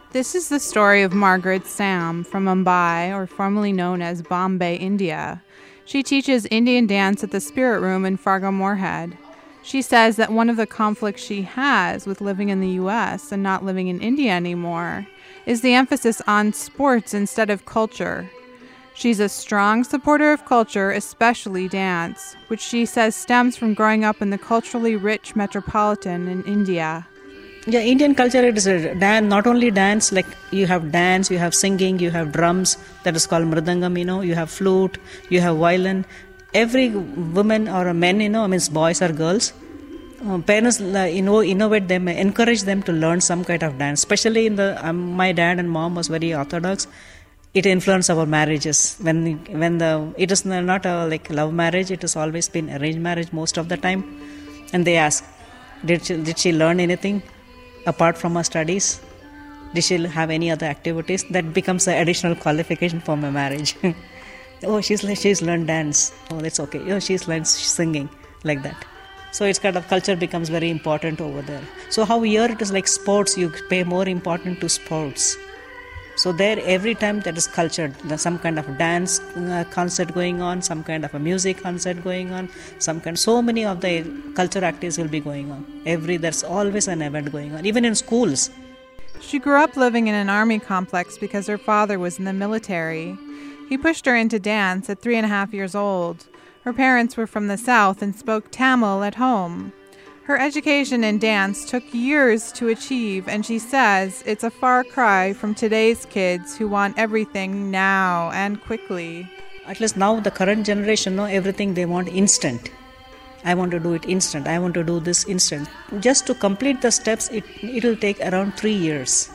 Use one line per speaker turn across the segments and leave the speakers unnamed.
This is the story of Margaret Sam from Mumbai, or formerly known as Bombay, India. She teaches Indian dance at the Spirit Room in Fargo Moorhead. She says that one of the conflicts she has with living in the U.S. and not living in India anymore is the emphasis on sports instead of culture. She's a strong supporter of culture, especially dance, which she says stems from growing up in the culturally rich metropolitan in India.
Yeah, Indian culture, it is a dance, not only dance, like you have dance, you have singing, you have drums, that is called mridangam, you have flute, you have violin. Every woman or a man, means boys or girls, parents, innovate them, encourage them to learn some kind of dance. Especially in my dad and mom was very orthodox. It influenced our marriages. It is not a like love marriage, it has always been arranged marriage most of the time. And they ask, did she learn anything apart from her studies? Did she have any other activities? That becomes an additional qualification for my marriage. Oh, she's learned dance. Oh, that's okay. Oh, she's learned singing, like that. So it's kind of culture becomes very important over there. So how here it is like sports, you pay more importance to sports. So there every time there is culture, there's some kind of dance concert going on, some kind of a music concert going on, so many of the culture activities will be going on. There's always an event going on, even in schools.
She grew up living in an army complex because her father was in the military. He pushed her into dance at 3.5 years old. Her parents were from the South and spoke Tamil at home. Her education in dance took years to achieve, and she says it's a far cry from today's kids who want everything now and quickly.
At least now the current generation, everything they want instant. I want to do it instant. I want to do this instant. Just to complete the steps, it will take around 3 years.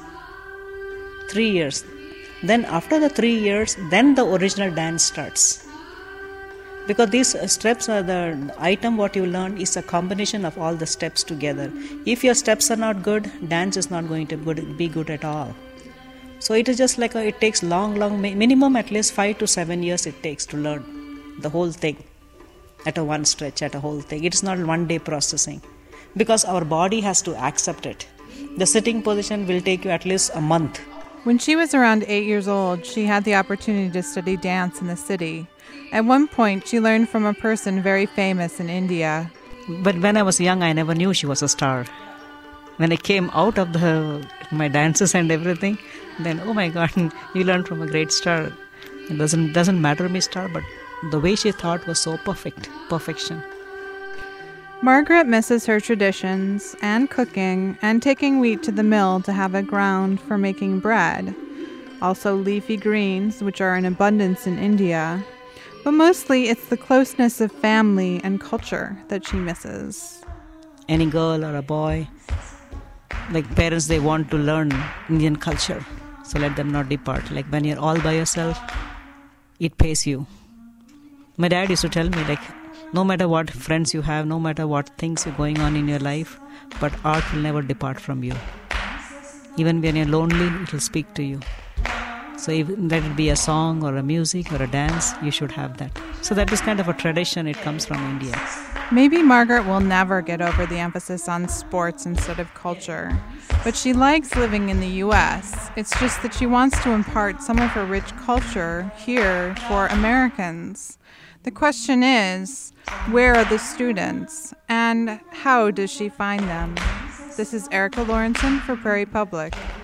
3 years. Then after the 3 years, then the original dance starts. Because these steps are the item what you learn is a combination of all the steps together. If your steps are not good, dance is not going to be good at all. So it is just like it takes long, minimum at least 5 to 7 years it takes to learn the whole thing at a one stretch, at a whole thing. It is not one day processing because our body has to accept it. The sitting position will take you at least a month.
When she was around 8 years old, she had the opportunity to study dance in the city. At one point, she learned from a person very famous in India.
But when I was young, I never knew she was a star. When I came out of my dances and everything, then, oh my God, you learned from a great star. It doesn't matter me star, but the way she thought was so perfection.
Margaret misses her traditions and cooking and taking wheat to the mill to have a ground for making bread. Also leafy greens, which are in abundance in India. But mostly it's the closeness of family and culture that she misses.
Any girl or a boy, like parents, they want to learn Indian culture. So let them not depart. Like when you're all by yourself, it pays you. My dad used to tell me, like, no matter what friends you have, no matter what things are going on in your life, but art will never depart from you. Even when you're lonely, it will speak to you. So even let it be a song or a music or a dance, you should have that. So that is kind of a tradition, it comes from India.
Maybe Margaret will never get over the emphasis on sports instead of culture. But she likes living in the U.S. It's just that she wants to impart some of her rich culture here for Americans. The question is, where are the students? And how does she find them? This is Erica Lawrenson for Prairie Public.